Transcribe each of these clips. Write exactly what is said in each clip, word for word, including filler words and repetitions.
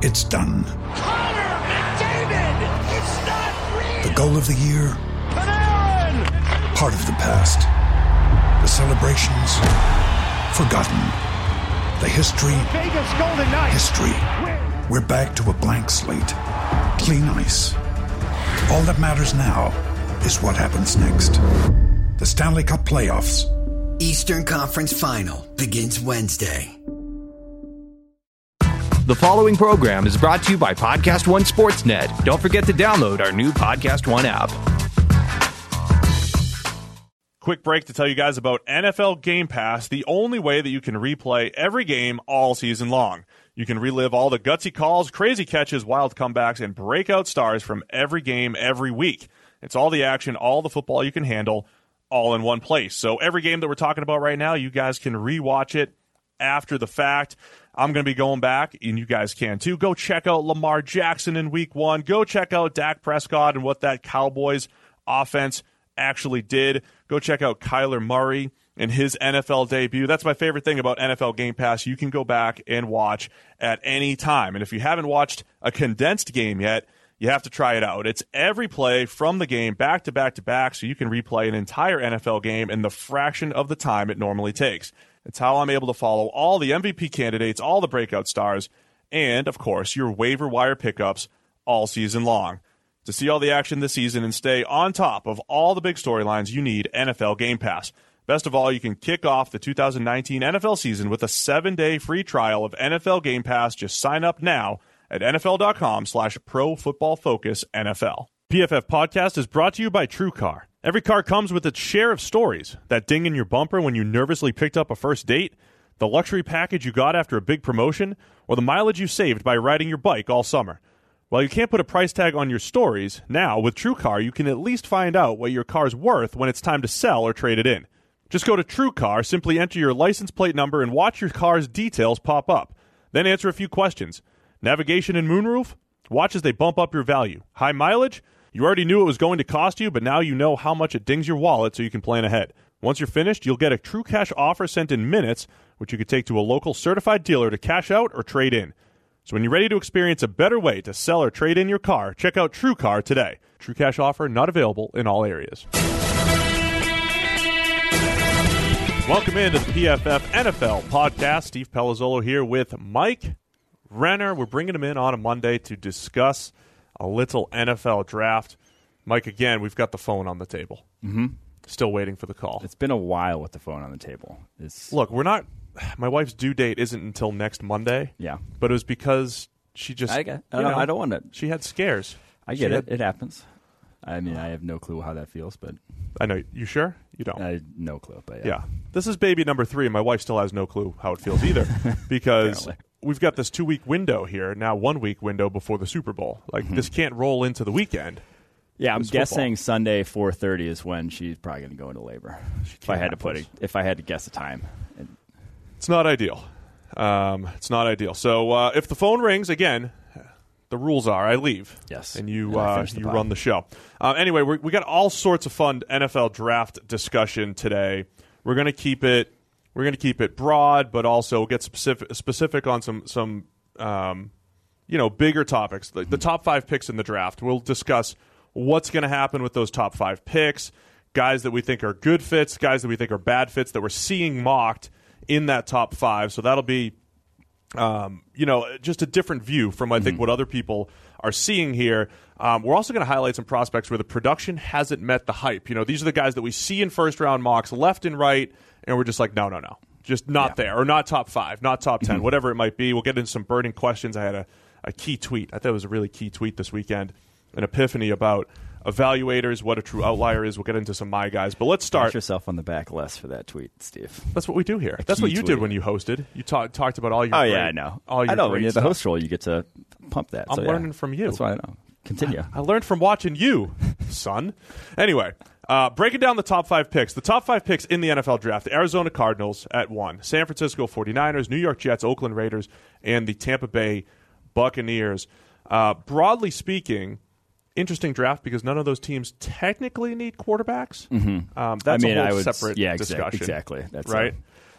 It's done. Connor McDavid! It's not real! The goal of the year? Panarin! Part of the past. The celebrations? Forgotten. The history? Vegas Golden Knights! History. We're back to a blank slate. Clean ice. All that matters now is what happens next. The Stanley Cup Playoffs. Eastern Conference Final begins Wednesday. The following program is brought to you by Podcast One Sportsnet. Don't forget to download our new Podcast One app. Quick break to tell you guys about N F L Game Pass, the only way that you can replay every game all season long. You can relive all the gutsy calls, crazy catches, wild comebacks, and breakout stars from every game every week. It's all the action, all the football you can handle, all in one place. So every game that we're talking about right now, you guys can rewatch it after the fact. I'm going to be going back, and you guys can too. Go check out Lamar Jackson in week one. Go check out Dak Prescott and what that Cowboys offense actually did. Go check out Kyler Murray and his N F L debut. That's my favorite thing about N F L Game Pass. You can go back and watch at any time. And if you haven't watched a condensed game yet, you have to try it out. It's every play from the game back to back to back, so you can replay an entire N F L game in the fraction of the time it normally takes. It's how I'm able to follow all the M V P candidates, all the breakout stars, and, of course, your waiver wire pickups all season long. To see all the action this season and stay on top of all the big storylines, you need N F L Game Pass. Best of all, you can kick off the two thousand nineteen N F L season with a seven-day free trial of N F L Game Pass. Just sign up now at nfl.com slash pro football focus NFL. P F F Podcast is brought to you by TrueCar. Every car comes with its share of stories. That ding in your bumper when you nervously picked up a first date, the luxury package you got after a big promotion, or the mileage you saved by riding your bike all summer. While you can't put a price tag on your stories, now with TrueCar you can at least find out what your car's worth when it's time to sell or trade it in. Just go to TrueCar, simply enter your license plate number, and watch your car's details pop up. Then answer a few questions. Navigation and moonroof? Watch as they bump up your value. High mileage? You already knew it was going to cost you, but now you know how much it dings your wallet so you can plan ahead. Once you're finished, you'll get a True Cash offer sent in minutes, which you could take to a local certified dealer to cash out or trade in. So when you're ready to experience a better way to sell or trade in your car, check out TrueCar today. True Cash offer not available in all areas. Welcome into the P F F N F L podcast. Steve Palazzolo here with Mike Renner. We're bringing him in on a Monday to discuss a little N F L draft. Mike, again, we've got the phone on the table. Mm-hmm. Still waiting for the call. It's been a while with the phone on the table. It's... Look, we're not... My wife's due date isn't until next Monday. Yeah. But it was because she just... I, get, I, don't, know, I don't want to... She had scares. I get she it. had, it happens. I mean, I have no clue how that feels, but... I know. You sure? You don't? I no clue, but yeah. Yeah. This is baby number three, and my wife still has no clue how it feels either because we've got this two-week window here, now one-week window before the Super Bowl. Like, mm-hmm. This can't roll into the weekend. Yeah, I'm guessing football. Sunday four thirty is when she's probably going to go into labor. If I had to put it, if I had to guess a time. And, It's not ideal. Um, it's not ideal. So uh, if the phone rings, again, the rules are I leave. Yes. And you and uh, you run the show. Uh, anyway, we're, we got all sorts of fun N F L draft discussion today. We're going to keep it we're going to keep it broad, but also get specific specific on some some um, you know bigger topics. The, the top five picks in the draft. We'll discuss what's going to happen with those top five picks. Guys that we think are good fits, guys that we think are bad fits that we're seeing mocked in that top five. So that'll be, um, you know, just a different view from, I think, mm-hmm. what other people are seeing here. Um, we're also going to highlight some prospects where the production hasn't met the hype. You know, these are the guys that we see in first-round mocks left and right, and we're just like, no, no, no. Just not yeah. there, or not top five, not top ten, mm-hmm. whatever it might be. We'll get into some burning questions. I had a, a key tweet. I thought it was a really key tweet this weekend, an epiphany about evaluators, what a true outlier is. We'll get into some my guys, but let's start. Put yourself on the back list for that tweet, Steve. That's what we do here. A That's what you tweet. did when you hosted. You ta- talked about all your. Oh great, yeah, I know. All your I know. When you're the stuff. host role, you get to pump that. I'm so, learning yeah. from you. That's why I know. Continue. I learned from watching you, son. Anyway, uh, breaking down the top five picks. The top five picks in the N F L draft: the Arizona Cardinals at one, San Francisco forty-niners, New York Jets, Oakland Raiders, and the Tampa Bay Buccaneers. Uh, broadly speaking, interesting draft because none of those teams technically need quarterbacks. Mm-hmm. Um, that's I mean, a whole I would, separate yeah, discussion. Exactly. That's right.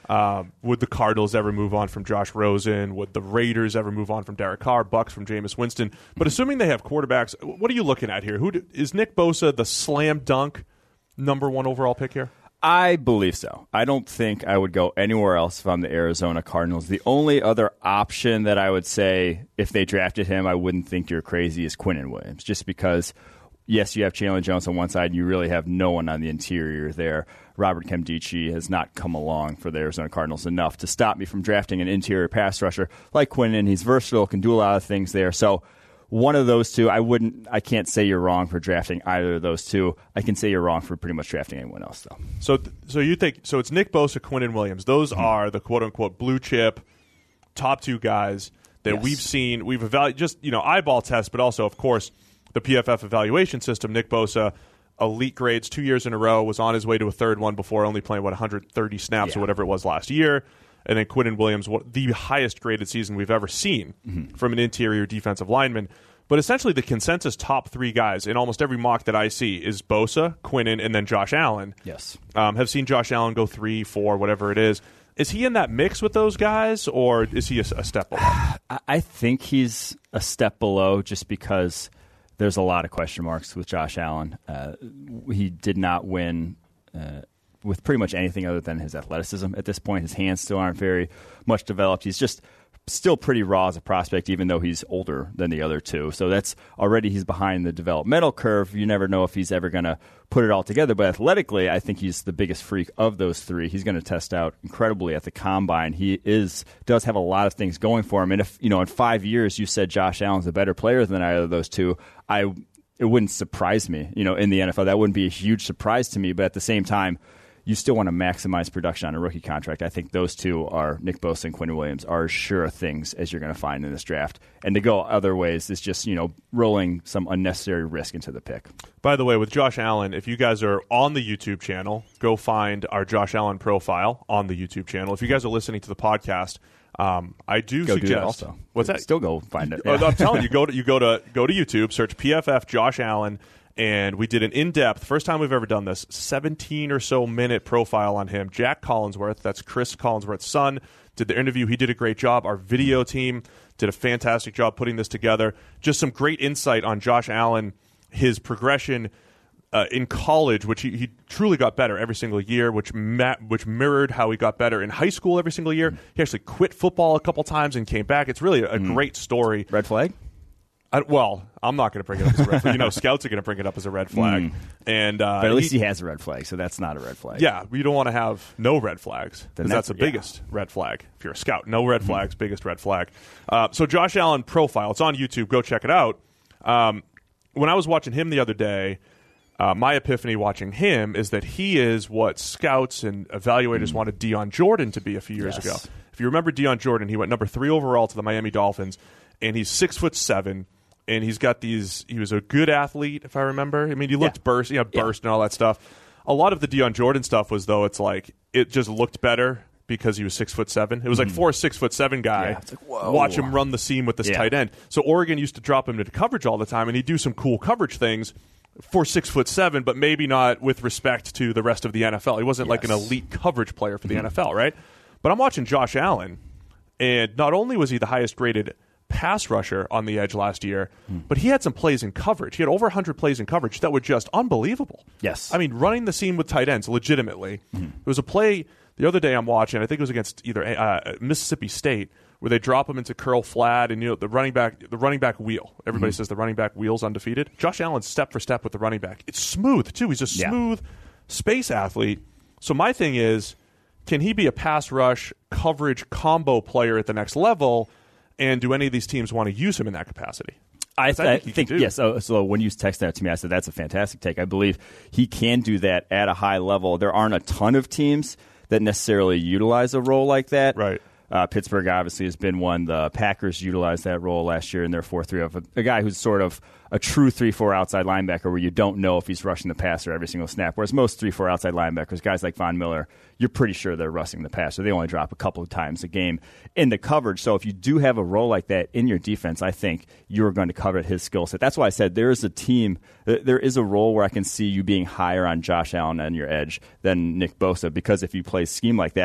Um, would the Cardinals ever move on from Josh Rosen? Would the Raiders ever move on from Derek Carr? Bucks from Jameis Winston? But assuming they have quarterbacks, what are you looking at here? Who do, is Nick Bosa the slam dunk number one overall pick here? I believe so. I don't think I would go anywhere else if I'm the Arizona Cardinals. The only other option that I would say if they drafted him, I wouldn't think you're crazy, is Quinnen Williams, just because yes, you have Chandler Jones on one side, and you really have no one on the interior there. Robert Nkemdiche has not come along for the Arizona Cardinals enough to stop me from drafting an interior pass rusher like Quinnen. He's versatile, can do a lot of things there. So one of those two, I wouldn't. I can't say you're wrong for drafting either of those two. I can say you're wrong for pretty much drafting anyone else, though. So, so you think so? It's Nick Bosa, Quinnen Williams. Those mm-hmm. are the quote unquote blue chip top two guys that yes. we've seen. We've evaluated just you know eyeball test, but also of course the P F F evaluation system. Nick Bosa, elite grades two years in a row, was on his way to a third one before only playing what one hundred thirty snaps yeah. or whatever it was last year. And then Quinnen Williams, what, the highest graded season we've ever seen mm-hmm. from an interior defensive lineman. But essentially the consensus top three guys in almost every mock that I see is Bosa, Quinnen, and then Josh Allen. Yes. Um, have seen Josh Allen go three, four, whatever it is. Is he in that mix with those guys, or is he a, a step below? I think he's a step below just because there's a lot of question marks with Josh Allen. Uh, he did not win uh, with pretty much anything other than his athleticism at this point. His hands still aren't very much developed. He's just still pretty raw as a prospect, even though he's older than the other two. So that's already he's behind the developmental curve. You never know if he's ever going to put it all together. But athletically, I think he's the biggest freak of those three. He's going to test out incredibly at the combine. He is does have a lot of things going for him. And if you know in five years you said Josh Allen's a better player than either of those two, I it wouldn't surprise me. You know, in the N F L, that wouldn't be a huge surprise to me. But at the same time, you still want to maximize production on a rookie contract. I think those two are, Nick Bosa and Quinnen Williams, are as sure things as you're going to find in this draft. And to go other ways is just, you know, rolling some unnecessary risk into the pick. By the way, with Josh Allen, if you guys are on the YouTube channel, go find our Josh Allen profile on the YouTube channel. If you guys are listening to the podcast, um, I do go suggest. Do it also. What's that? Still go find it. Yeah. I'm telling you, go to you go to go to YouTube, search P F F Josh Allen. And we did an in-depth, first time we've ever done this, seventeen or so minute profile on him. Jack Collinsworth, that's Chris Collinsworth's son, did the interview. He did a great job. Our video team did a fantastic job putting this together. Just some great insight on Josh Allen, his progression uh, in college, which he, he truly got better every single year, which ma- which mirrored how he got better in high school every single year. He actually quit football a couple times and came back. It's really a, a mm. great story. Red flag? I, well, I'm not going to bring it up as a red flag. You know, scouts are going to bring it up as a red flag. Mm. And uh, but at least he, he has a red flag, so that's not a red flag. Yeah, you don't want to have no red flags, because that's, that's the yeah. biggest red flag. If you're a scout, no red flags, mm. biggest red flag. Uh, so Josh Allen profile, it's on YouTube. Go check it out. Um, when I was watching him the other day, uh, my epiphany watching him is that he is what scouts and evaluators mm. wanted Deion Jordan to be a few years yes. ago. If you remember Deion Jordan, he went number three overall to the Miami Dolphins, and he's six foot seven. And he's got these. He was a good athlete, if I remember. I mean, he looked yeah. burst, you know, burst yeah. and all that stuff. A lot of the Deion Jordan stuff was though. It's like it just looked better because he was six foot seven. It was mm-hmm. like for a six foot seven guy, yeah, it's like, whoa. watch him run the seam with this yeah. tight end. So Oregon used to drop him into coverage all the time, and he'd do some cool coverage things for six foot seven, but maybe not with respect to the rest of the N F L. He wasn't yes. like an elite coverage player for the mm-hmm. N F L, right? But I'm watching Josh Allen, and not only was he the highest graded pass rusher on the edge last year, mm. but he had some plays in coverage. He had over one hundred plays in coverage that were just unbelievable. Yes. I mean, running the seam with tight ends, legitimately. Mm. There was a play the other day I'm watching, I think it was against either uh, Mississippi State, where they drop him into curl flat, and you know the running back the running back wheel. Everybody mm. says the running back wheel's undefeated. Josh Allen step for step with the running back. It's smooth, too. He's a smooth yeah. space athlete. So my thing is, can he be a pass rush coverage combo player at the next level? And do any of these teams want to use him in that capacity? I, th- I think, think yes. So, so when you text that to me, I said that's a fantastic take. I believe he can do that at a high level. There aren't a ton of teams that necessarily utilize a role like that. Right. Uh, Pittsburgh obviously has been one. The Packers utilized that role last year in their four three of a, a guy who's sort of a true three four outside linebacker where you don't know if he's rushing the passer every single snap. Whereas most three four outside linebackers, guys like Von Miller, you're pretty sure they're rushing the passer. They only drop a couple of times a game into coverage. So if you do have a role like that in your defense, I think you're going to covet his skill set. That's why I said there is a team, there is a role where I can see you being higher on Josh Allen on your edge than Nick Bosa, because if you play a scheme like that,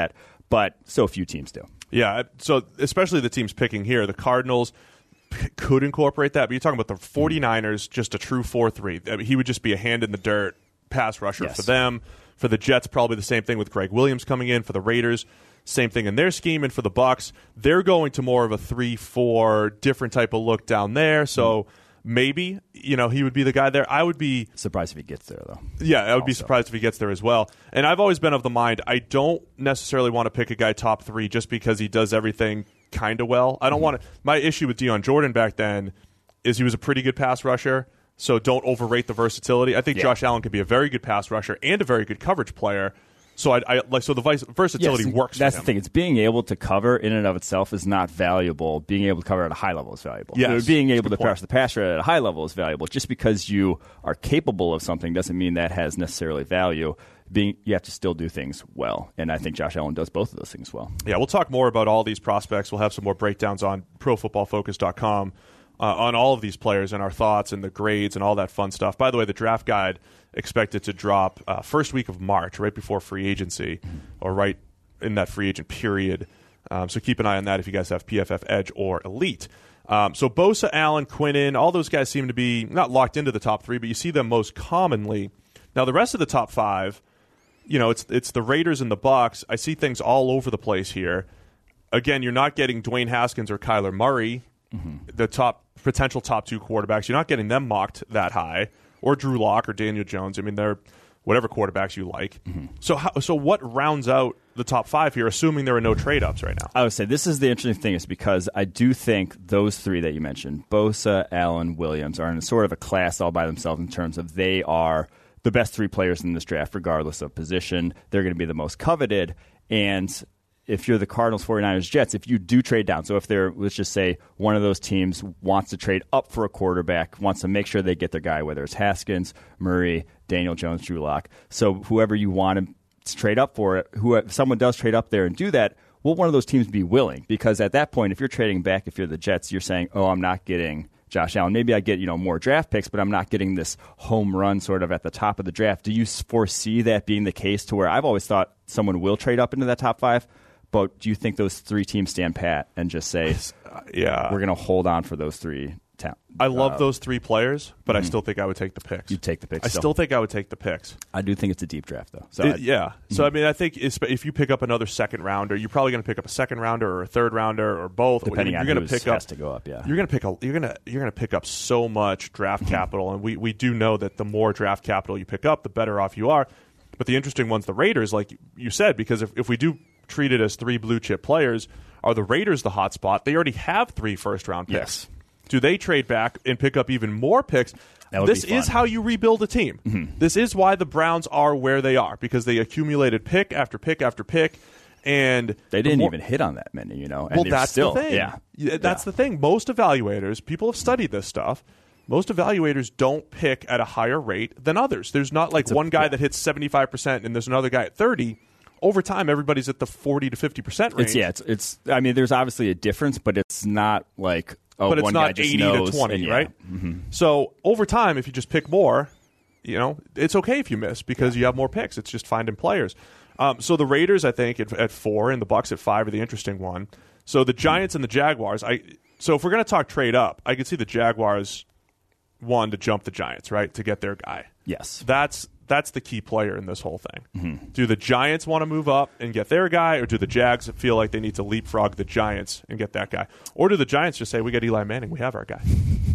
but so few teams do. Yeah, so especially the teams picking here, the Cardinals p- could incorporate that, but you're talking about the 49ers, just a true four three. I mean, he would just be a hand-in-the-dirt pass rusher Yes. for them. For the Jets, probably the same thing with Greg Williams coming in. For the Raiders, same thing in their scheme. And for the Bucs, they're going to more of a three four, different type of look down there. So mm-hmm. maybe, you know, he would be the guy there. I would be surprised if he gets there, though. Yeah, I would also. be surprised if he gets there as well. And I've always been of the mind, I don't necessarily want to pick a guy top three just because he does everything kind of well. I don't mm-hmm. want to. My issue with Deion Jordan back then is he was a pretty good pass rusher. So don't overrate the versatility. I think yeah. Josh Allen could be a very good pass rusher and a very good coverage player. So I, I like so the vice, versatility yes, works. That's for him. the thing. It's being able to cover in and of itself is not valuable. Being able to cover at a high level is valuable. Yes, being able to point. pass the passer at a high level is valuable. Just because you are capable of something doesn't mean that has necessarily value. Being you have to still do things well, and I think Josh Allen does both of those things well. Yeah, we'll talk more about all these prospects. We'll have some more breakdowns on pro football focus dot com. Uh, on all of these players and our thoughts and the grades and all that fun stuff. By the way, the draft guide expected to drop uh, first week of March, right before free agency, or right in that free agent period. Um, so keep an eye on that if you guys have P F F Edge or Elite. Um, so Bosa, Allen, Quinnen, all those guys seem to be not locked into the top three, but you see them most commonly. Now the rest of the top five, you know, it's it's the Raiders and the Bucs. I see things all over the place here. Again, you're not getting Dwayne Haskins or Kyler Murray, mm-hmm. the top potential top two quarterbacks. You're not getting them mocked that high, or Drew Lock or Daniel Jones. I mean, they're whatever quarterbacks you like. Mm-hmm. So, how, so what rounds out the top five here, assuming there are no trade ups right now? I would say this is the interesting thing, is because I do think those three that you mentioned, Bosa, Allen, Williams, are in sort of a class all by themselves in terms of they are the best three players in this draft, regardless of position. They're going to be the most coveted, and if you're the Cardinals, 49ers, Jets, if you do trade down, so if they're, let's just say one of those teams wants to trade up for a quarterback, wants to make sure they get their guy, whether it's Haskins, Murray, Daniel Jones, Drew Lock. So whoever you want to trade up for, who, if someone does trade up there and do that, will one of those teams be willing? Because at that point, if you're trading back, if you're the Jets, you're saying, oh, I'm not getting Josh Allen. Maybe I get, you know, more draft picks, but I'm not getting this home run sort of at the top of the draft. Do you foresee that being the case, to where I've always thought someone will trade up into that top five? But do you think those three teams stand pat and just say, uh, yeah, we're going to hold on for those three? Ta- I love uh, those three players, but mm-hmm. I still think I would take the picks. You'd take the picks. I still. still think I would take the picks. I do think it's a deep draft, though. So it, I'd, yeah. Mm-hmm. So, I mean, I think if you pick up another second rounder, you're probably going to pick up a second rounder or a third rounder or both. Depending you're on gonna who pick has up, to go up, yeah. You're going to pick a, You're going to you're going to pick up so much draft capital, and we, we do know that the more draft capital you pick up, the better off you are. But the interesting one's the Raiders, like you said, because if, if we do treat it as three blue chip players, are the Raiders the hot spot? They already have three first round picks. Yes. Do they trade back and pick up even more picks? That would this be fun. is how you rebuild a team. Mm-hmm. This is why the Browns are where they are, because they accumulated pick after pick after pick, and they didn't the more, even hit on that many, you know. And well, that's still, the thing. Yeah, that's yeah. the thing. Most evaluators, people have studied this stuff. Most evaluators don't pick at a higher rate than others. There's not like it's one a, guy yeah. that hits seventy-five percent and there's another guy at thirty. Over time, everybody's at the forty to fifty percent range. It's, yeah, it's, it's. I mean, there's obviously a difference, but it's not like oh, but it's one not guy just eighty knows, to twenty, and, yeah. right? Mm-hmm. So over time, if you just pick more, you know, it's okay if you miss because yeah. you have more picks. It's just finding players. Um, so the Raiders, I think, at, at four and the Bucs at five are the interesting one. So the Giants and the Jaguars. I so if we're going to talk trade up, I could see the Jaguars one to jump the Giants, right, to get their guy. Yes, that's. That's the key player in this whole thing. Mm-hmm. Do the Giants want to move up and get their guy, or do the Jags feel like they need to leapfrog the Giants and get that guy? Or do the Giants just say, we got Eli Manning, we have our guy?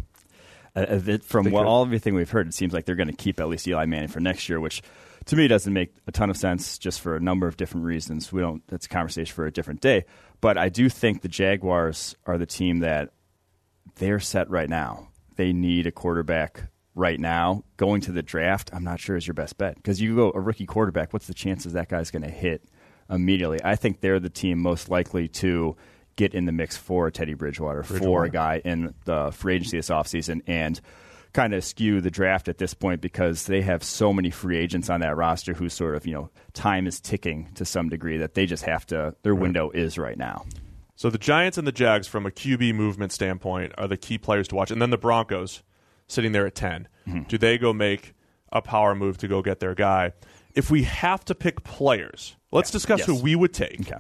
Uh, it, from what, all everything we've heard, it seems like they're going to keep at least Eli Manning for next year, which to me doesn't make a ton of sense just for a number of different reasons. We don't. That's a conversation for a different day. But I do think the Jaguars are the team that they're set right now. They need a quarterback right now. Going to the draft, I'm not sure is your best bet, because you go a rookie quarterback, what's the chances that guy's going to hit immediately? I think they're the team most likely to get in the mix for Teddy Bridgewater, Bridgewater. for a guy in the free agency this offseason, and kind of skew the draft at this point because they have so many free agents on that roster who sort of, you know, time is ticking to some degree that they just have to, their right. window is right now. So the Giants and the Jags, from a Q B movement standpoint, are the key players to watch. And then the Broncos, sitting there at ten. Mm-hmm. Do they go make a power move to go get their guy? If we have to pick players, let's yeah. discuss yes. who we would take. Okay.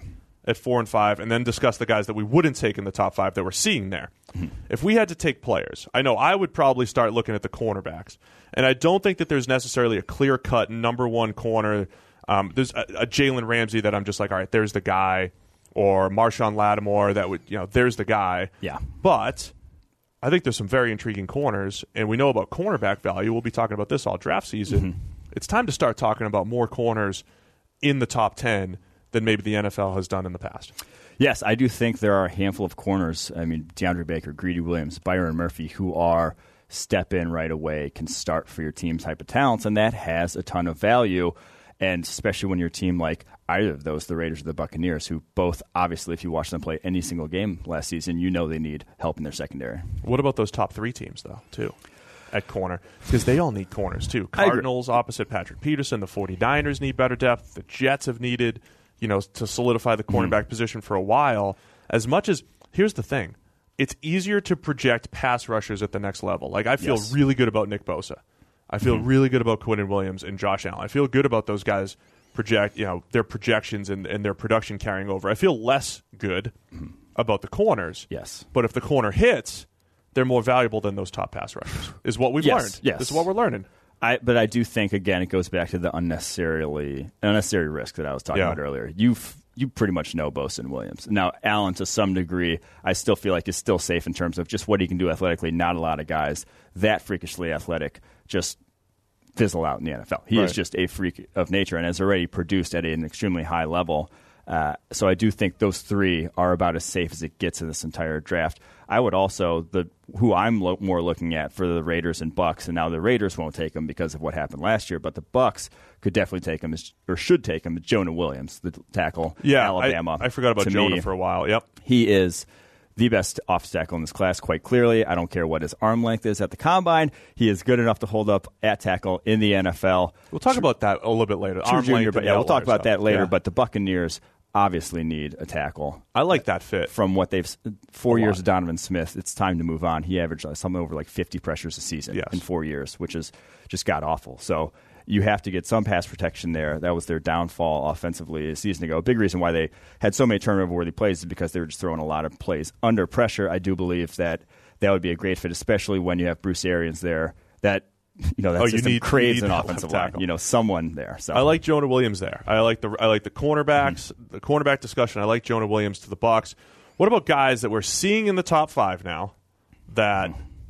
at four and five, and then discuss the guys that we wouldn't take in the top five that we're seeing there. Mm-hmm. If we had to take players, I know I would probably start looking at the cornerbacks, and I don't think that there's necessarily a clear-cut number one corner. Um, there's a, a Jalen Ramsey that I'm just like, all right, there's the guy, or Marshawn Lattimore that would, you know, there's the guy. Yeah. But I think there's some very intriguing corners, and we know about cornerback value. We'll be talking about this all draft season. Mm-hmm. It's time to start talking about more corners in the top ten than maybe the N F L has done in the past. Yes, I do think there are a handful of corners. I mean, DeAndre Baker, Greedy Williams, Byron Murphy, who are step in right away, can start for your team type of talents, and that has a ton of value. And especially when your team like either of those, the Raiders or the Buccaneers, who both, obviously, if you watch them play any single game last season, you know they need help in their secondary. What about those top three teams, though, too, at corner? Because they all need corners, too. Cardinals opposite Patrick Peterson. The 49ers need better depth. The Jets have needed, you know, to solidify the cornerback mm-hmm. position for a while. As much as, here's the thing, it's easier to project pass rushers at the next level. Like, I feel yes. really good about Nick Bosa. I feel mm-hmm. really good about Quinnen Williams and Josh Allen. I feel good about those guys project, you know, their projections and, and their production carrying over. I feel less good mm-hmm. about the corners. Yes. But if the corner hits, they're more valuable than those top pass rushers, is what we've yes. learned. Yes. This is what we're learning. I, but I do think, again, it goes back to the unnecessarily unnecessary risk that I was talking yeah. about earlier. You you pretty much know Bosa and Williams. Now, Allen, to some degree, I still feel like is still safe in terms of just what he can do athletically. Not a lot of guys that freakishly athletic just fizzle out in the N F L. He right. is just a freak of nature and has already produced at an extremely high level. Uh, so I do think those three are about as safe as it gets in this entire draft. I would also, the who I'm lo- more looking at for the Raiders and Bucks, and now the Raiders won't take him because of what happened last year, but the Bucks could definitely take him, as, or should take him, Jonah Williams, the tackle, yeah, Alabama. I, I forgot about Jonah me, for a while. Yep, he is the best offensive tackle in this class, quite clearly. I don't care what his arm length is at the combine. He is good enough to hold up at tackle in the N F L. We'll talk about that a little bit later. True arm junior, length, but yeah, we'll talk about stuff. that later. Yeah. But the Buccaneers obviously need a tackle. I like that fit. From what they've four a years lot. of Donovan Smith, it's time to move on. He averaged something over like fifty pressures a season yes. in four years, which is just god awful. So you have to get some pass protection there. That was their downfall offensively a season ago. A big reason why they had so many turnover-worthy plays is because they were just throwing a lot of plays under pressure. I do believe that that would be a great fit, especially when you have Bruce Arians there. That you know that oh, system need, craves an offensive line. You know, someone there. So I like Jonah Williams there. I like the I like the cornerbacks, mm-hmm. the cornerback discussion. I like Jonah Williams to the Bucs. What about guys that we're seeing in the top five now that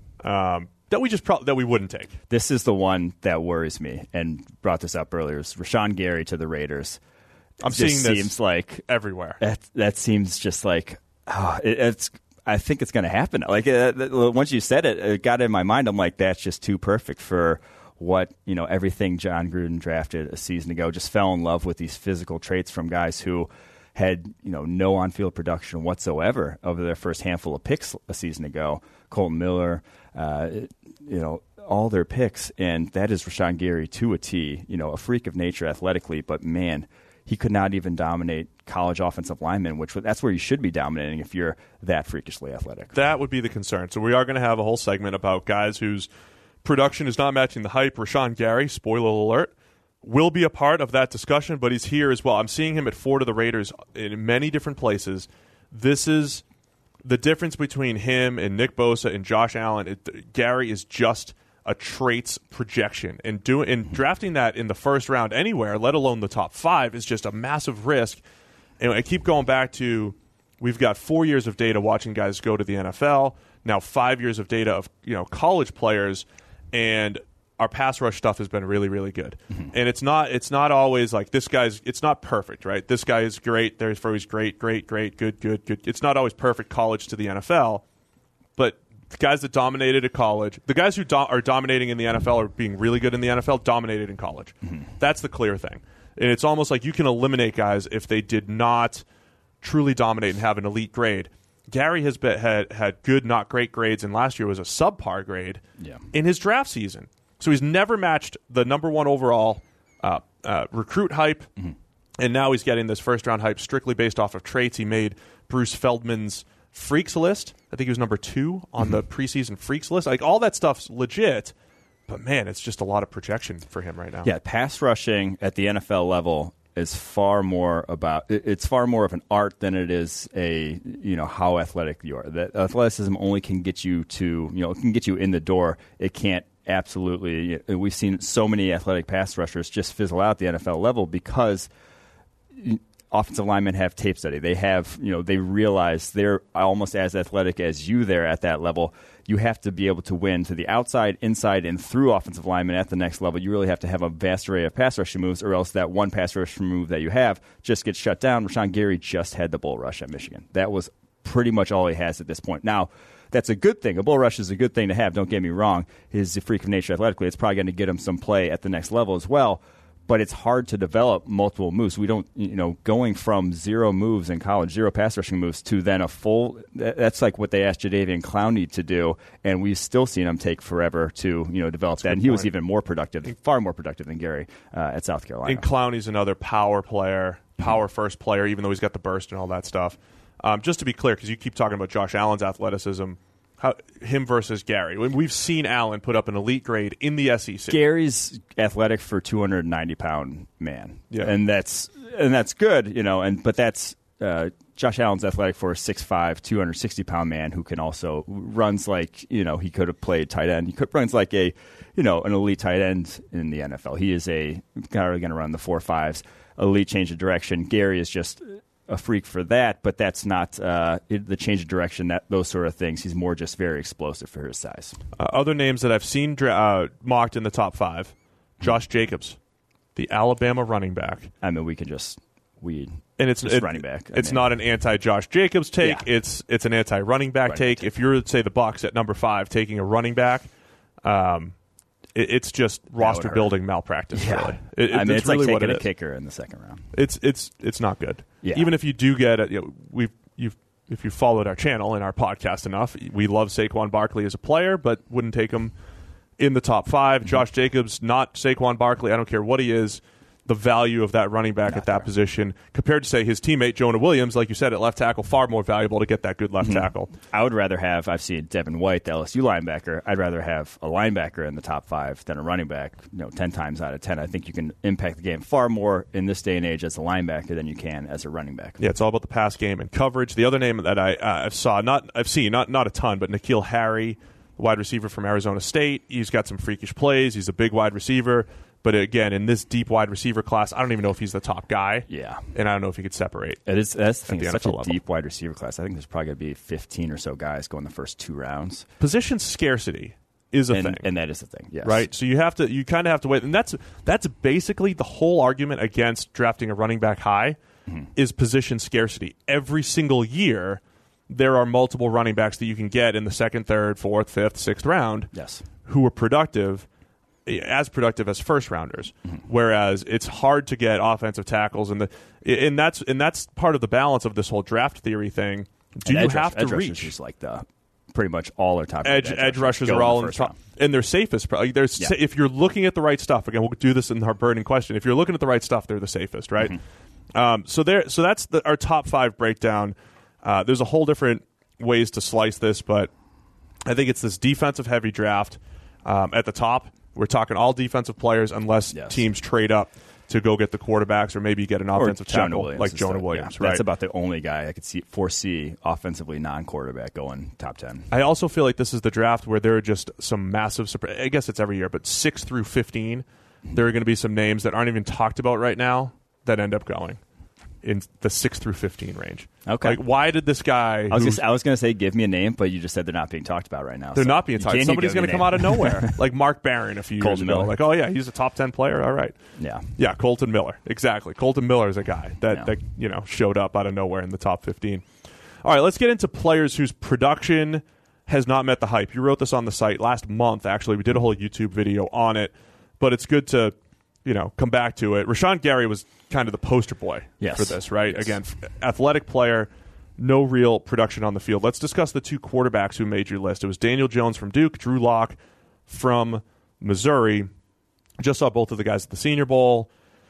um, that we just pro- that we wouldn't take? This is the one that worries me, and brought this up earlier. Is Rashawn Gary to the Raiders? I'm just seeing this seems like everywhere. That, that seems just like oh, it, it's. I think it's going to happen. Like uh, once you said it, it got in my mind. I'm like, that's just too perfect for what you know. Everything John Gruden drafted a season ago. Just fell in love with these physical traits from guys who had you know no on-field production whatsoever over their first handful of picks a season ago. Colton Miller, uh, you know, all their picks, and that is Rashawn Gary to a T. You know, a freak of nature athletically, but man, he could not even dominate college offensive linemen, which that's where you should be dominating if you're that freakishly athletic. That would be the concern. So we are going to have a whole segment about guys whose production is not matching the hype. Rashawn Gary, spoiler alert, will be a part of that discussion, but he's here as well. I'm seeing him at four to the Raiders in many different places. This is the difference between him and Nick Bosa and Josh Allen. It, Gary is just a traits projection, and doing and drafting that in the first round anywhere, let alone the top five, is just a massive risk. And I keep going back to we've got four years of data watching guys go to the N F L, now five years of data of you know college players, and our pass rush stuff has been really, really good. Mm-hmm. And it's not it's not always like this guy's it's not perfect, right? This guy is great, therefore he's great, great, great, good, good, good. It's not always perfect college to the N F L, but the guys that dominated at college, the guys who do- are dominating in the N F L or being really good in the N F L, dominated in college. Mm-hmm. That's the clear thing. And it's almost like you can eliminate guys if they did not truly dominate and have an elite grade. Gary has been, had, had good, not great grades, and last year was a subpar grade yeah. in his draft season. So he's never matched the number one overall uh, uh, recruit hype, mm-hmm. and now he's getting this first-round hype strictly based off of traits. He made Bruce Feldman's Freaks list. I think he was number two on mm-hmm. the preseason Freaks list. Like all that stuff's legit, but man, it's just a lot of projection for him right now. Yeah, pass rushing at the N F L level is far more about it, it's far more of an art than it is a you know how athletic you are. That athleticism only can get you to you know it can get you in the door. It can't absolutely. We've seen so many athletic pass rushers just fizzle out at the N F L level because offensive linemen have tape study. They have, you know, they realize they're almost as athletic as you there at that level. You have to be able to win to the outside, inside, and through offensive linemen at the next level. You really have to have a vast array of pass rushing moves, or else that one pass rush move that you have just gets shut down. Rashawn Gary just had the bull rush at Michigan. That was pretty much all he has at this point. Now, that's a good thing. A bull rush is a good thing to have. Don't get me wrong. He's a freak of nature athletically. It's probably going to get him some play at the next level as well. But it's hard to develop multiple moves. We don't, you know, going from zero moves in college, zero pass rushing moves, to then a full. That's like what they asked Jadeveon Clowney to do, and we've still seen him take forever to, you know, develop that. And he was even more productive, far more productive than Gary uh, at South Carolina. And Clowney's another power player, power first player, even though he's got the burst and all that stuff. Um, just to be clear, because you keep talking about Josh Allen's athleticism. How, him versus Gary. We've seen Allen put up an elite grade in the S E C. Gary's athletic for two hundred ninety pound man, yeah, and that's and that's good, you know. And but that's uh, Josh Allen's athletic for a six five, two hundred sixty pound man who can also runs like you know he could have played tight end. He could runs like a you know an elite tight end in the N F L. He is a kind of going to run the four fives, elite change of direction. Gary is just a freak for that, but that's not uh, it, the change of direction, that those sort of things. He's more just very explosive for his size. Uh, other names that I've seen dra- uh, mocked in the top five, Josh Jacobs, the Alabama running back. I mean, we can just weed. And it's just it, running back. I It's mean. not an anti-Josh Jacobs take. Yeah. It's it's an anti-running back running take. take. If you're, say, the Bucs at number five taking a running back, um, it, it's just roster building malpractice. Yeah. Really, it, it, I mean, it's, it's really like what taking it a is. kicker in the second round. It's it's it's not good. Yeah. Even if you do get it, you know, we've you've if you followed our channel and our podcast enough, we love Saquon Barkley as a player, but wouldn't take him in the top five. Mm-hmm. Josh Jacobs, not Saquon Barkley. I don't care what he is. The value of that running back Not at that fair. position compared to, say, his teammate Jonah Williams, like you said, at left tackle, far more valuable to get that good left Mm-hmm. tackle. I would rather have, I've seen Devin White, the L S U linebacker. I'd rather have a linebacker in the top five than a running back, you know, ten times out of ten. I think you can impact the game far more in this day and age as a linebacker than you can as a running back. Yeah, it's all about the pass game and coverage. The other name that I uh, saw, not I've seen, not not a ton, but N'Keal Harry, wide receiver from Arizona State. He's got some freakish plays. He's a big wide receiver. But again, in this deep wide receiver class, I don't even know if he's the top guy. Yeah. And I don't know if he could separate. It is, that's the thing. the It's such N F a L level. deep wide receiver class. I think there's probably going to be fifteen or so guys going the first two rounds. Position scarcity is a and, thing. and that is the thing, yes. Right? So you have to you kind of have to wait. And that's that's basically the whole argument against drafting a running back high mm-hmm. is position scarcity. Every single year there are multiple running backs that you can get in the second, third, fourth, fifth, sixth round Yes. who are productive, as productive as first rounders, mm-hmm. whereas it's hard to get offensive tackles, and the and that's and that's part of the balance of this whole draft theory thing. Do And you edge have rush, edge to rushers reach? is like the pretty much all our top Edge edge rushers are all in the first top, round. and they're safest. pro- Like there's Yeah. sa- if you're looking at the right stuff. Again, we'll do this in our burning question. If you're looking at the right stuff, they're the safest, right? Mm-hmm. Um, so there, so that's the, our top five breakdown. Uh, there's a whole different ways to slice this, but I think it's this defensive heavy draft um, at the top. We're talking all defensive players unless Yes. teams trade up to go get the quarterbacks or maybe get an Or offensive Jonah tackle Williams like and Jonah stuff. Williams. Yeah, Right? That's about the only guy I could see foresee offensively non-quarterback going top ten. I also feel like this is the draft where there are just some massive surprise. I guess it's every year, but six through fifteen, there are going to be some names that aren't even talked about right now that end up going in the six through fifteen range. Okay. Like, why did this guy? I was who's- just, I was going to say give me a name, but you just said they're not being talked about right now. They're so not being you talked. can't Somebody's give me going to a come name. out of nowhere, like Mark Barron a few years Colton ago. Miller. Like, oh yeah, he's a top ten player. All right. Yeah. Yeah, Colton Miller. Exactly. Colton Miller is a guy that, Yeah. that you know showed up out of nowhere in the top fifteen. All right, let's get into players whose production has not met the hype. You wrote this on the site last month, actually. We did a whole YouTube video on it, but it's good to, you know, come back to it. Rashawn Gary was kind of the poster boy Yes. for this, right? Yes. Again, f- athletic player, no real production on the field. Let's discuss the two quarterbacks who made your list. It was Daniel Jones from Duke, Drew Lock from Missouri. Just saw both of the guys at the Senior Bowl.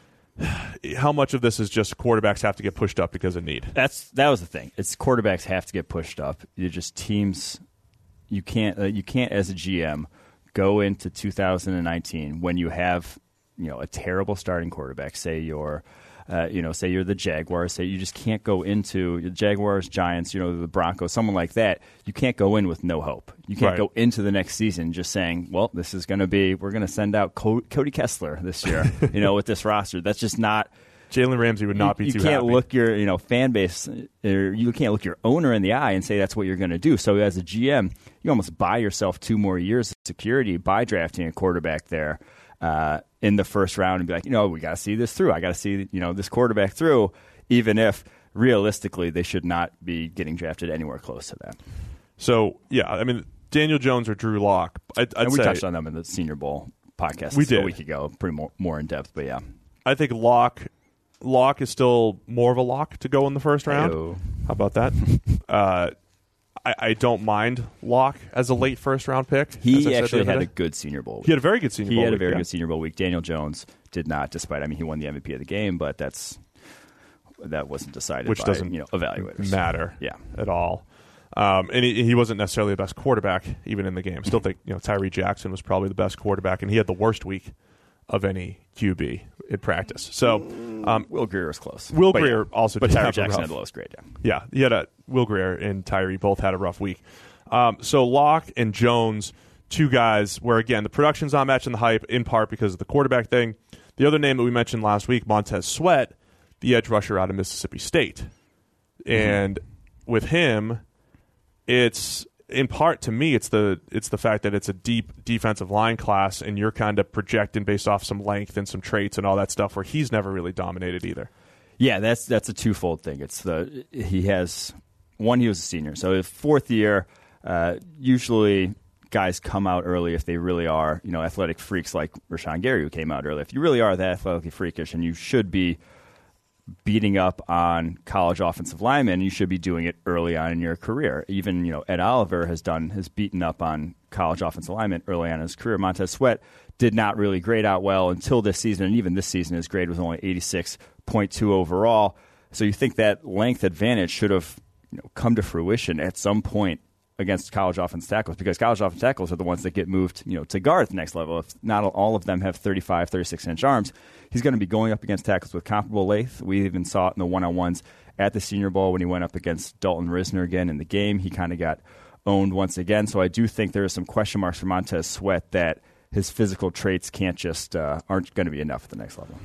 How much of this is just quarterbacks have to get pushed up because of need? That's that was the thing. It's quarterbacks have to get pushed up. You're just teams. You can't. Uh, you can't as a G M go into two thousand nineteen when you have you know a terrible starting quarterback. Say you're uh, you know, say you're the Jaguars, say you just can't go into the Jaguars, Giants, you know, the Broncos, someone like that. You can't go in with no hope. You can't right. go into the next season just saying, well, this is going to be, we're going to send out Co- Cody Kessler this year, you know, with this roster. That's just not. Jalen Ramsey would not be you, too you can't happy. look your you know fan base, or you can't look your owner in the eye and say that's what you're going to do. So as a G M, you almost buy yourself two more years of security by drafting a quarterback there uh, in the first round and be like, you know, we got to see this through. I got to see you know this quarterback through, even if realistically they should not be getting drafted anywhere close to that. So yeah, I mean Daniel Jones or Drew Lock. I'd, I'd and we say, touched on them in the Senior Bowl podcast we did. a week ago, pretty more, more in depth. But yeah, I think Lock. Lock is still more of a lock to go in the first round. Hey-o. How about that? uh, I, I don't mind Lock as a late first round pick. He actually had a good Senior Bowl week. He had a very good Senior he Bowl He had week, a very yeah. good Senior Bowl week. Daniel Jones did not, despite, I mean, he won the M V P of the game, but that's that wasn't decided Which by, doesn't you know, evaluators. matter yeah. at all. Um, and he, he wasn't necessarily the best quarterback even in the game. Still think you know Tyree Jackson was probably the best quarterback, and he had the worst week of any Q B in practice. So um, Will Grier was close. Will but Grier yeah. also but did Tyree have a Jackson rough- had the lowest grade. Yeah. Yeah, he had a Will Grier and Tyree both had a rough week. Um, so Locke and Jones, two guys where again the production's not matching the hype in part because of the quarterback thing. The other name that we mentioned last week, Montez Sweat, the edge rusher out of Mississippi State, and mm-hmm. with him, it's in part to me it's the it's the fact that it's a deep defensive line class, and you're kind of projecting based off some length and some traits and all that stuff where he's never really dominated either. Yeah, that's that's a twofold thing. It's the he has one. He was a senior, so his fourth year. Uh, usually, guys come out early if they really are, you know, athletic freaks like Rashawn Gary, who came out early. If you really are that athletically freakish, and you should be beating up on college offensive linemen, you should be doing it early on in your career. Even you know, Ed Oliver has done has beaten up on college offensive linemen early on in his career. Montez Sweat did not really grade out well until this season, and even this season, his grade was only eighty-six point two overall. So you think that length advantage should have you know, come to fruition at some point against college offensive tackles, because college offensive tackles are the ones that get moved you know, to guard at the next level. If not all of them have thirty-five, thirty-six inch arms, he's going to be going up against tackles with comparable length. We even saw it in the one-on-ones at the Senior Bowl when he went up against Dalton Risner again in the game. He kind of got owned once again. So I do think there are some question marks for Montez Sweat that his physical traits can't just uh, aren't going to be enough at the next level.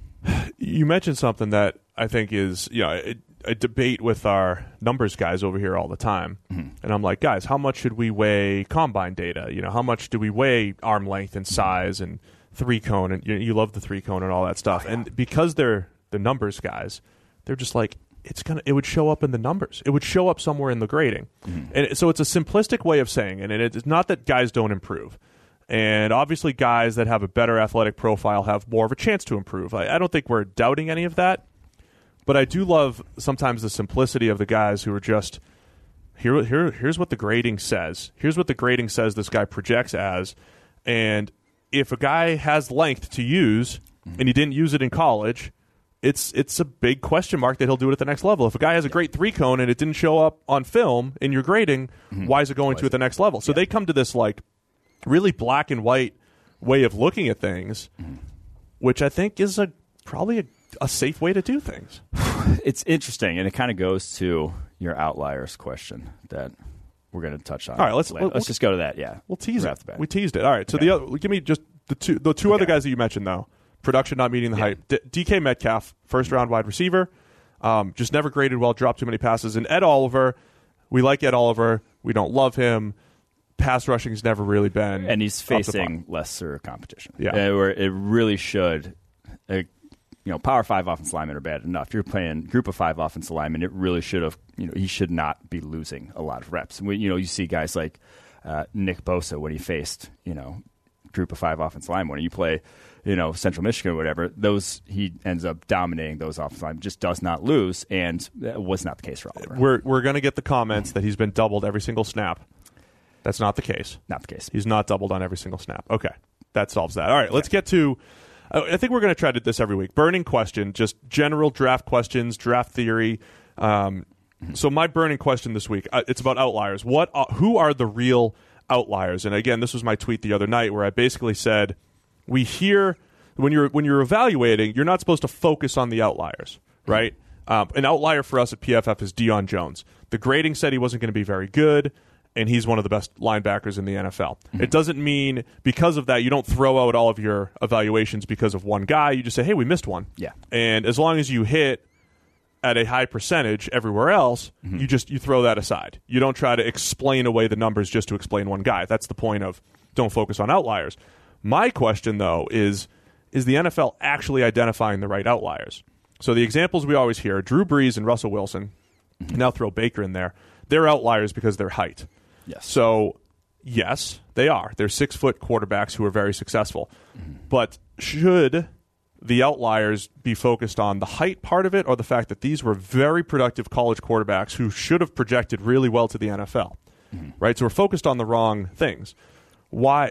You mentioned something that I think is you know a, a debate with our numbers guys over here all the time, mm-hmm. and I'm like, guys, how much should we weigh combine data? You know, how much do we weigh arm length and size and three cone? And you, you love the three cone and all that stuff. Oh, yeah. And because they're the numbers guys, they're just like it's gonna. It would show up in the numbers. It would show up somewhere in the grading, mm-hmm. and so it's a simplistic way of saying it. And it's not that guys don't improve. And obviously guys that have a better athletic profile have more of a chance to improve. I, I don't think we're doubting any of that. But I do love sometimes the simplicity of the guys who are just, here, here, here's what the grading says. Here's what the grading says this guy projects as. And if a guy has length to use and he didn't use it in college, it's it's a big question mark that he'll do it at the next level. If a guy has a great three-cone and it didn't show up on film in your grading, mm-hmm. why is it going why to at the next level? So yeah. they come to this like really black and white way of looking at things, mm-hmm. which I think is a probably a, a safe way to do things. It's interesting, and it kind of goes to your outliers question that we're going to touch on. All right, let's later. let's we'll, just go to that. Yeah, we'll tease right it. We teased it. All right, so okay. the other, give me just the two the two okay. other guys that you mentioned though. Production not meeting the yeah. hype. D- D K Metcalf, first round wide receiver, um, just never graded well, dropped too many passes. And Ed Oliver, we like Ed Oliver, we don't love him. Pass rushing's never really been, and he's facing lesser competition. Yeah, uh, where it really should. Uh, you know, power five offensive linemen are bad enough. You're playing group of five offensive linemen. It really should have. You know, he should not be losing a lot of reps. We, you know, you see guys like uh, Nick Bosa when he faced you know group of five offensive linemen. When you play, you know, Central Michigan or whatever, those he ends up dominating those offensive linemen. Just does not lose, and that was not the case for Oliver. We're we're going to get the comments that he's been doubled every single snap. That's not the case. Not the case. He's not doubled on every single snap. Okay. That solves that. All right, let's get to uh, I think we're going to try to do this every week. Burning question, just general draft questions, draft theory. Um, mm-hmm. So my burning question this week, uh, it's about outliers. What? Uh, who are the real outliers? And again, this was my tweet the other night where I basically said, we hear when you're when you're evaluating, you're not supposed to focus on the outliers, right? Um, an outlier for us at P F F is Deion Jones. The grading said he wasn't going to be very good, and he's one of the best linebackers in the N F L. Mm-hmm. It doesn't mean because of that you don't throw out all of your evaluations because of one guy. You just say, hey, we missed one. Yeah. And as long as you hit at a high percentage everywhere else, mm-hmm. you just you throw that aside. You don't try to explain away the numbers just to explain one guy. That's the point of don't focus on outliers. My question, though, is is the N F L actually identifying the right outliers? So the examples we always hear, Drew Brees and Russell Wilson, mm-hmm. now throw Baker in there, they're outliers because they're height. Yes. So, yes, they are. They're six-foot quarterbacks who are very successful. Mm-hmm. But should the outliers be focused on the height part of it or the fact that these were very productive college quarterbacks who should have projected really well to the N F L? Mm-hmm. Right? So we're focused on the wrong things. Why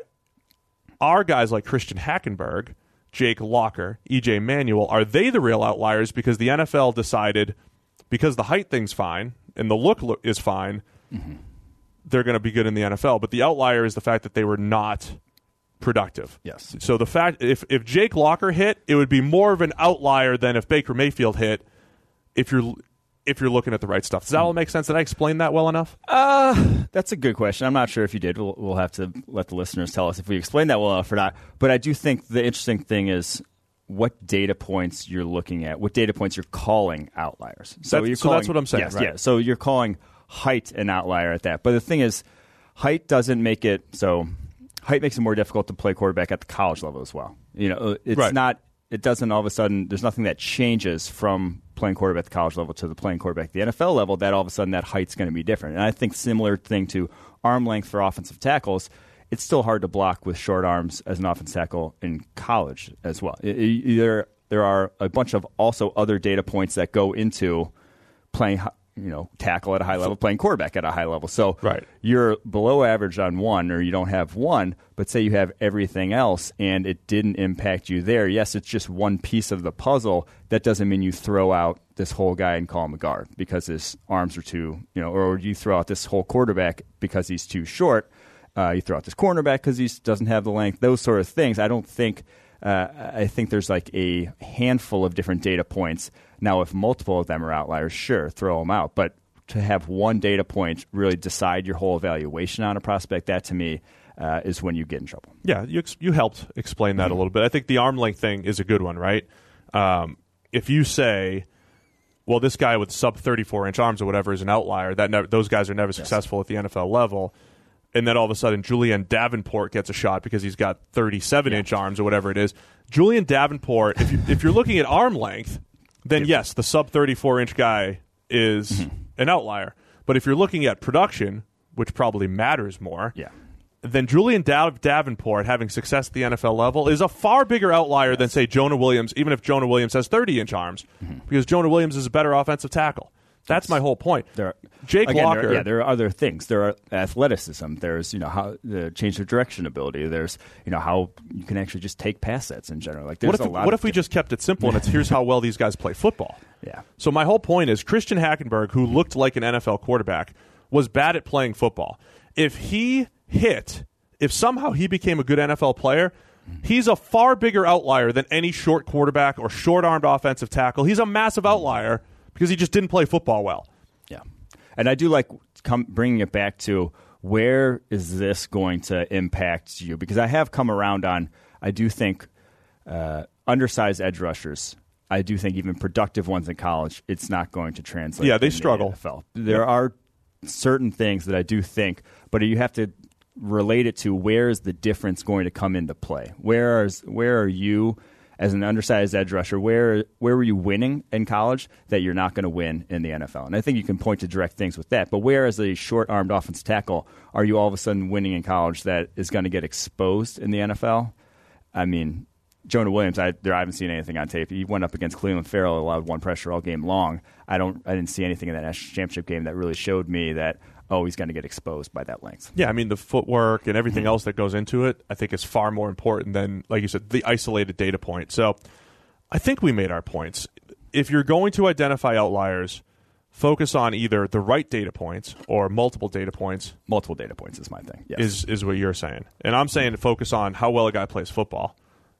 are guys like Christian Hackenberg, Jake Locker, E J Manuel, are they the real outliers because the N F L decided because the height thing's fine and the look lo- is fine, mm-hmm. they're going to be good in the N F L. But the outlier is the fact that they were not productive. Yes. So the fact if if Jake Locker hit, it would be more of an outlier than if Baker Mayfield hit. If you're if you're looking at the right stuff, does that all make sense? Did I explain that well enough? Uh, that's a good question. I'm not sure if you did. We'll, we'll have to let the listeners tell us if we explained that well enough or not. But I do think the interesting thing is what data points you're looking at, what data points you're calling outliers. So, that's, you're so calling, that's what I'm saying, yes, right? Yeah. So you're calling height an outlier at that. But the thing is, height doesn't make it so. Height makes it more difficult to play quarterback at the college level as well. You know, it's right. not. It doesn't all of a sudden. There's nothing that changes from playing quarterback at the college level to the playing quarterback at the N F L level. That all of a sudden that height's going to be different. And I think similar thing to arm length for offensive tackles. It's still hard to block with short arms as an offensive tackle in college as well. It, it, there, there are a bunch of also other data points that go into playing. You know, tackle at a high level, playing quarterback at a high level. So right. you're below average on one, or you don't have one, but say you have everything else and it didn't impact you there. Yes, it's just one piece of the puzzle. That doesn't mean you throw out this whole guy and call him a guard because his arms are too, you know, or you throw out this whole quarterback because he's too short. Uh, you throw out this cornerback because he doesn't have the length. Those sort of things. I don't think. Uh, I think there's like a handful of different data points. Now, if multiple of them are outliers, sure, throw them out. But to have one data point really decide your whole evaluation on a prospect, that to me uh, is when you get in trouble. Yeah, you ex- you helped explain that mm-hmm. a little bit. I think the arm length thing is a good one, right? Um, if you say, well, this guy with sub thirty-four inch arms or whatever is an outlier, that never, those guys are never yes. successful at the N F L level. And then all of a sudden, Julian Davenport gets a shot because he's got thirty-seven inch yeah. arms or whatever it is. Julian Davenport, if, you, if you're looking at arm length, then yes, the sub thirty-four inch guy is mm-hmm. an outlier. But if you're looking at production, which probably matters more, yeah. then Julian Dav- Davenport having success at the N F L level is a far bigger outlier yes. than, say, Jonah Williams, even if Jonah Williams has thirty inch arms, mm-hmm. because Jonah Williams is a better offensive tackle. That's my whole point. There are, Jake again, Locker. There, yeah, there are other things. There are athleticism. There's you know how the change of direction ability. There's you know how you can actually just take pass sets in general. Like there's what if, a lot. What of if we just kept it simple and it's here's how well these guys play football? Yeah. So my whole point is Christian Hackenberg, who looked like an N F L quarterback, was bad at playing football. If he hit, if somehow he became a good N F L player, he's a far bigger outlier than any short quarterback or short-armed offensive tackle. He's a massive outlier because he just didn't play football well. Yeah, and I do like come bringing it back to where is this going to impact you? Because I have come around on, I do think uh, undersized edge rushers, I do think even productive ones in college, it's not going to translate. Yeah, they struggle. The N F L. There yeah. are certain things that I do think, but you have to relate it to where is the difference going to come into play? Where is where are you as an undersized edge rusher, where where were you winning in college that you're not going to win in the N F L? And I think you can point to direct things with that. But where, as a short-armed offensive tackle, are you all of a sudden winning in college that is going to get exposed in the N F L? I mean, Jonah Williams, I, there, I haven't seen anything on tape. He went up against Cleveland Farrell, allowed one pressure all game long. I don't, I didn't see anything in that national championship game that really showed me that, oh, he's going to get exposed by that length. Yeah, I mean, the footwork and everything else that goes into it, I think is far more important than, like you said, the isolated data point. So I think we made our points. If you're going to identify outliers, focus on either the right data points or multiple data points. Multiple data points is my thing. Yes. Is is what you're saying. And I'm saying to focus on how well a guy plays football.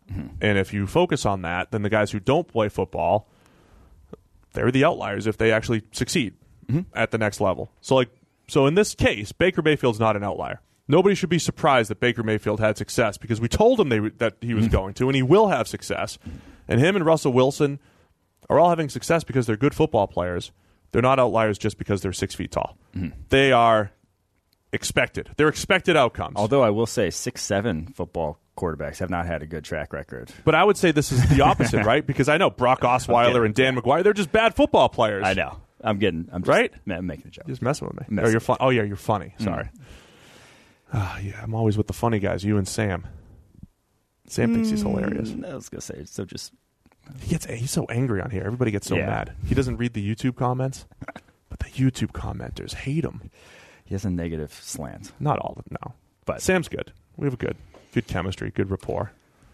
Mm-hmm. And if you focus on that, then the guys who don't play football, they're the outliers if they actually succeed mm-hmm. at the next level. So, like, so in this case, Baker Mayfield's not an outlier. Nobody should be surprised that Baker Mayfield had success because we told him they, that he was mm-hmm. going to, and he will have success. And him and Russell Wilson are all having success because they're good football players. They're not outliers just because they're six feet tall. Mm-hmm. They are expected. They're expected outcomes. Although I will say six seven football quarterbacks have not had a good track record. But I would say this is the opposite, right? Because I know Brock Osweiler and Dan McGuire, they're just bad football players. I know. I'm getting, I'm just right? I'm making a joke. You're just messing with me. Messing oh, you're fun- oh, yeah, you're funny. Sorry. Mm. Uh, yeah, I'm always with the funny guys, you and Sam. Sam mm, thinks he's hilarious. I was going to say, so just... He gets he's so angry on here. Everybody gets so yeah. mad. He doesn't read the YouTube comments, but the YouTube commenters hate him. He has a negative slant. Not all of them, no. But Sam's good. We have a good good chemistry, good rapport.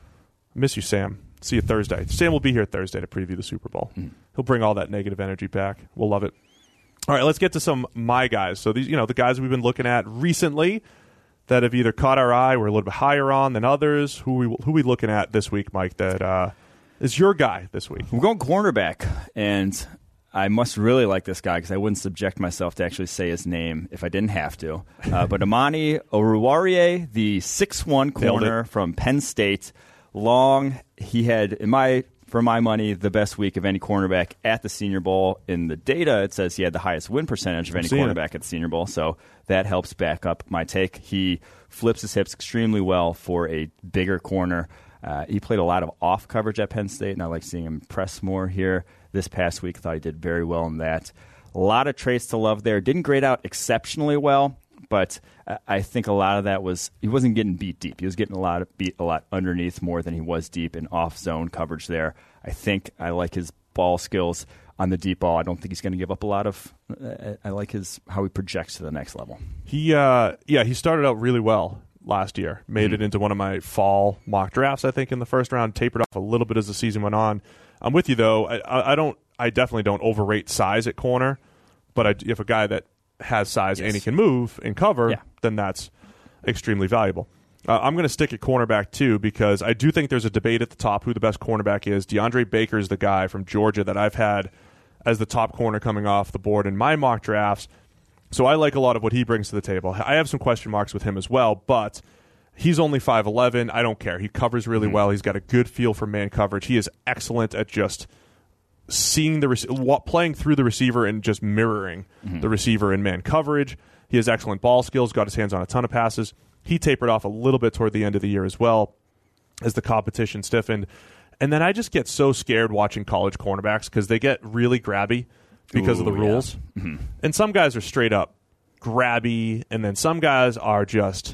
I miss you, Sam. See you Thursday. Sam will be here Thursday to preview the Super Bowl. Mm. He'll bring all that negative energy back. We'll love it. All right, let's get to some my guys. So these, you know, the guys we've been looking at recently that have either caught our eye, we're a little bit higher on than others. Who we who we looking at this week, Mike? That uh, is your guy this week? We're going cornerback, and I must really like this guy because I wouldn't subject myself to actually say his name if I didn't have to. Uh, but Amani Oruwariye, the six one corner from Penn State, long. He had, in my for my money, the best week of any cornerback at the Senior Bowl. In the data, it says he had the highest win percentage of any cornerback it. at the Senior Bowl, so that helps back up my take. He flips his hips extremely well for a bigger corner. Uh, he played a lot of off coverage at Penn State, and I like seeing him press more here. This past week, thought he did very well in that. A lot of traits to love there. Didn't grade out exceptionally well, but I think a lot of that was he wasn't getting beat deep. He was getting a lot of beat a lot underneath more than he was deep in off zone coverage there. I think I like his ball skills on the deep ball. I don't think he's going to give up a lot of. Uh, I like his how he projects to the next level. He uh, yeah, he started out really well last year. Made mm-hmm. it into one of my fall mock drafts, I think, in the first round. Tapered off a little bit as the season went on. I'm with you though. I, I don't. I definitely don't overrate size at corner, but I, if a guy that has size yes. and he can move and cover, yeah. then that's extremely valuable. Uh, I'm going to stick at cornerback too because I do think there's a debate at the top who the best cornerback is. DeAndre Baker is the guy from Georgia that I've had as the top corner coming off the board in my mock drafts. So I like a lot of what he brings to the table. I have some question marks with him as well, but he's only five eleven. I don't care. He covers really mm-hmm. well. He's got a good feel for man coverage. He is excellent at just seeing the rec- playing through the receiver and just mirroring mm-hmm. the receiver in man coverage. He has excellent ball skills, got his hands on a ton of passes. He tapered off a little bit toward the end of the year as well as the competition stiffened. And then I just get so scared watching college cornerbacks because they get really grabby because Ooh, of the rules. Yeah. Mm-hmm. And some guys are straight up grabby, and then some guys are just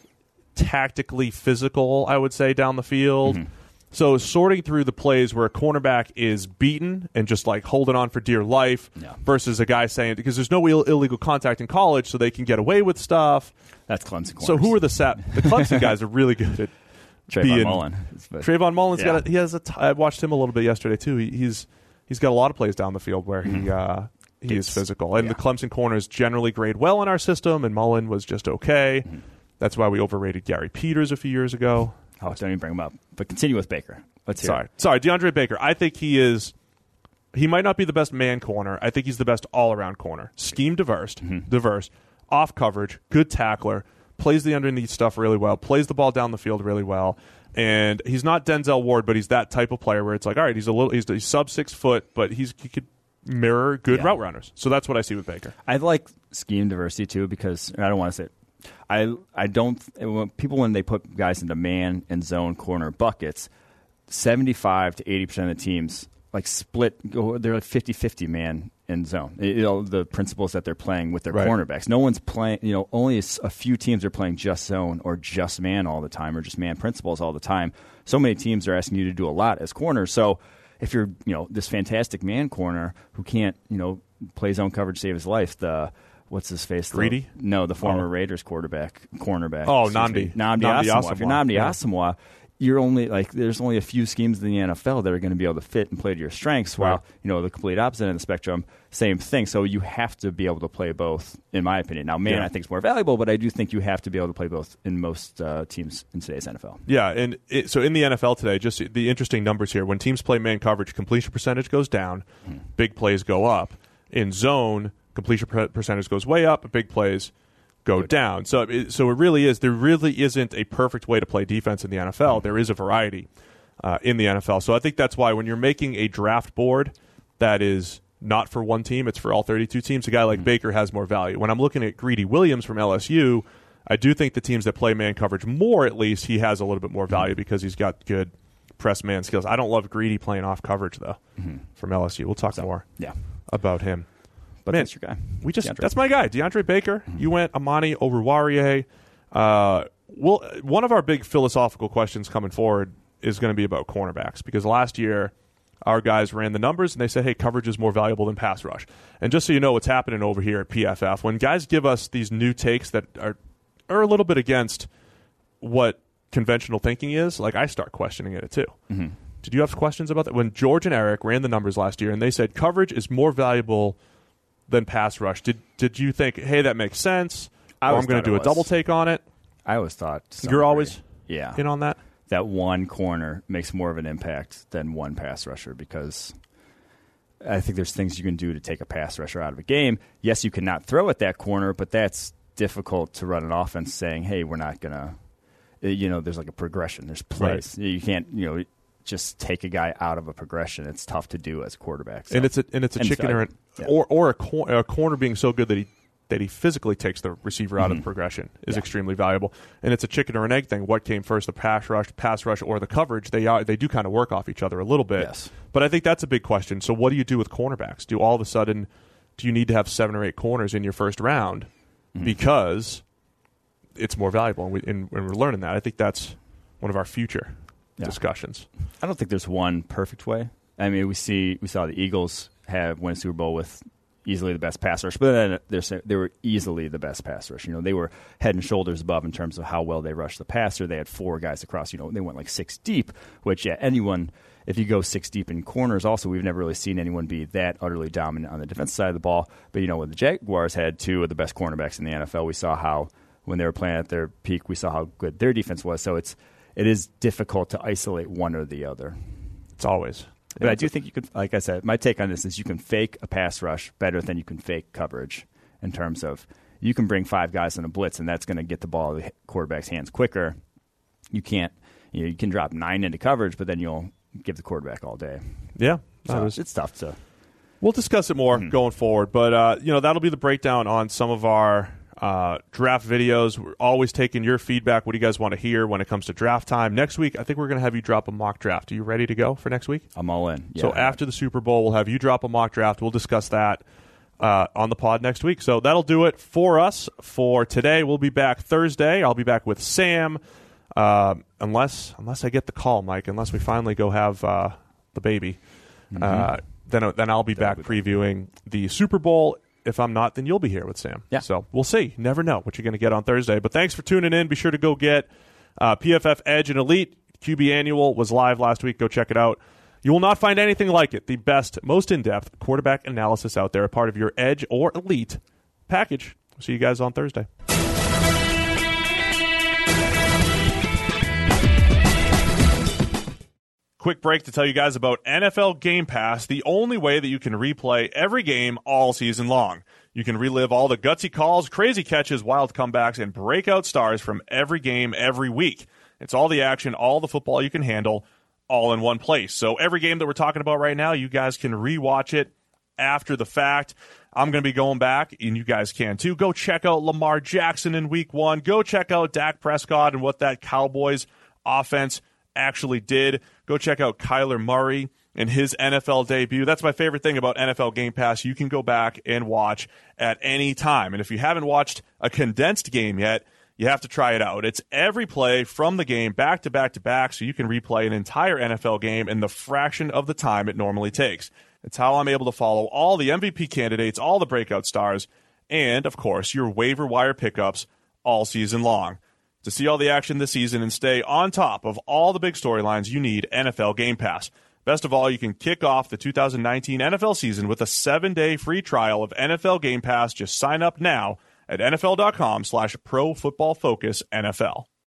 tactically physical, I would say, down the field. Mm-hmm. So sorting through the plays where a cornerback is beaten and just like holding on for dear life yeah. versus a guy saying, because there's no Ill- illegal contact in college, so they can get away with stuff. That's Clemson corners. So who are the sap? The Clemson guys are really good at Trayvon being, Mullen. Trayvon Mullen's yeah. got a, he has a t- I watched him a little bit yesterday too. He, he's he's got a lot of plays down the field where he uh, he it's, is physical. And yeah. the Clemson corners generally grade well in our system, and Mullen was just okay. Mm-hmm. That's why we overrated Gary Peters a few years ago. Oh, don't even bring him up. But continue with Baker. Let's hear Sorry. it. Sorry, DeAndre Baker. I think he is – he might not be the best man corner. I think he's the best all-around corner. Scheme diverse, mm-hmm. diverse, off coverage, good tackler, plays the underneath stuff really well, plays the ball down the field really well. And he's not Denzel Ward, but he's that type of player where it's like, all right, he's a little – he's, he's sub six foot, but he's he could mirror good yeah. route runners. So that's what I see with Baker. I like scheme diversity too because – I don't want to say it. I I don't when people when they put guys into man and zone corner buckets, seventy-five to eighty percent of the teams like split. They're like fifty-fifty man and zone. You know the principles that they're playing with their right. cornerbacks. No one's playing. You know only a, a few teams are playing just zone or just man all the time or just man principles all the time. So many teams are asking you to do a lot as corners. So if you're you know this fantastic man corner who can't you know play zone coverage save his life, the what's his face? Greedy? The, no, the former oh. Raiders quarterback, cornerback. Oh, Excuse Nnamdi. me. Nnamdi Nnamdi Asomugha. If you're Nnamdi yeah. Asomugha, you're only like there's only a few schemes in the N F L that are going to be able to fit and play to your strengths. While Right. you know the complete opposite end of the spectrum, same thing. So you have to be able to play both, in my opinion. Now, man, Yeah. I think it's more valuable, but I do think you have to be able to play both in most uh, teams in today's N F L. Yeah, and it, so in the N F L today, just the interesting numbers here. When teams play man coverage, completion percentage goes down, hmm. big plays go up. In zone, completion per- percentage goes way up, big plays go down. So it, so it really is, there really isn't a perfect way to play defense in the N F L. There is a variety uh, in the N F L. So I think that's why when you're making a draft board that is not for one team, it's for all thirty-two teams, a guy like mm-hmm. Baker has more value. When I'm looking at Greedy Williams from L S U, I do think the teams that play man coverage more, at least, he has a little bit more value mm-hmm. because he's got good press man skills. I don't love Greedy playing off coverage, though, mm-hmm. from L S U. We'll talk so, more yeah. about him. But Man, that's your guy. We just DeAndre. That's my guy, DeAndre Baker. Mm-hmm. You went Amani Oruwariye. Uh, well, one of our big philosophical questions coming forward is going to be about cornerbacks because last year our guys ran the numbers and they said, hey, coverage is more valuable than pass rush. And just so you know what's happening over here at P F F, when guys give us these new takes that are are a little bit against what conventional thinking is, like I start questioning it too. Mm-hmm. Did you have questions about that? When George and Eric ran the numbers last year and they said coverage is more valuable than pass rush, did did you think, hey, that makes sense? I or I'm going to do a was. double take on it? I always thought you're always yeah. in on that? That one corner makes more of an impact than one pass rusher because I think there's things you can do to take a pass rusher out of a game. Yes, you cannot throw at that corner, but that's difficult to run an offense saying, hey, we're not going to, you know, there's like a progression. There's plays. Right. You can't, you know, just take a guy out of a progression. It's tough to do as a quarterback. So. And it's a, and it's a and chicken so, or, an, yeah. or, or a, cor- a corner being so good that he that he physically takes the receiver out mm-hmm. of the progression is yeah. extremely valuable. And it's a chicken or an egg thing. What came first, the pass rush, pass rush, or the coverage? They are they do kind of work off each other a little bit. Yes. But I think that's a big question. So what do you do with cornerbacks? Do all of a sudden, do you need to have seven or eight corners in your first round mm-hmm. because it's more valuable? And, we, and, and we're learning that. I think that's one of our future yeah. discussions. I don't think there's one perfect way. I mean, we see we saw the Eagles have win a Super Bowl with easily the best pass rush, but then they're, they were easily the best pass rush. You know, they were head and shoulders above in terms of how well they rushed the passer. They had four guys across. You know, they went like six deep, which yeah, anyone, if you go six deep in corners, also we've never really seen anyone be that utterly dominant on the defensive side of the ball. But you know, when the Jaguars had two of the best cornerbacks in the N F L, we saw how when they were playing at their peak, we saw how good their defense was. So it's it is difficult to isolate one or the other. It's always. But I do think you could, like I said, my take on this is you can fake a pass rush better than you can fake coverage in terms of you can bring five guys in a blitz, and that's going to get the ball in the quarterback's hands quicker. You can't, you know, you can drop nine into coverage, but then you'll give the quarterback all day. Yeah. So was, it's tough to. We'll discuss it more mm-hmm. going forward, but uh, you know that'll be the breakdown on some of our Uh, draft videos. We're always taking your feedback. What do you guys want to hear when it comes to draft time? Next week, I think we're going to have you drop a mock draft. Are you ready to go for next week? I'm all in. Yeah, so after the Super Bowl, we'll have you drop a mock draft. We'll discuss that uh, on the pod next week. So that'll do it for us for today. We'll be back Thursday. I'll be back with Sam, uh, unless unless I get the call, Mike. Unless we finally go have uh, the baby, mm-hmm. uh, then then I'll be That'll back be previewing the Super Bowl. If I'm not, then you'll be here with Sam. Yeah. So we'll see. Never know what you're going to get on Thursday. But thanks for tuning in. Be sure to go get uh, P F F Edge and Elite. Q B Annual was live last week. Go check it out. You will not find anything like it. The best, most in-depth quarterback analysis out there, a part of your Edge or Elite package. See you guys on Thursday. Quick break to tell you guys about N F L Game Pass, the only way that you can replay every game all season long. You can relive all the gutsy calls, crazy catches, wild comebacks, and breakout stars from every game every week. It's all the action, all the football you can handle, all in one place. So every game that we're talking about right now, you guys can rewatch it after the fact. I'm going to be going back, and you guys can too. Go check out Lamar Jackson in week one. Go check out Dak Prescott and what that Cowboys offense actually did. Go check out Kyler Murray and his N F L debut. That's my favorite thing about N F L Game Pass. You can go back and watch at any time. And if you haven't watched a condensed game yet, you have to try it out. It's every play from the game back to back to back, so you can replay an entire N F L game in the fraction of the time it normally takes. It's how I'm able to follow all the M V P candidates, all the breakout stars, and, of course, your waiver wire pickups all season long. To see all the action this season and stay on top of all the big storylines, you need N F L Game Pass. Best of all, you can kick off the two thousand nineteen N F L season with a seven-day free trial of N F L Game Pass. Just sign up now at nfl.com slash pro football focus NFL.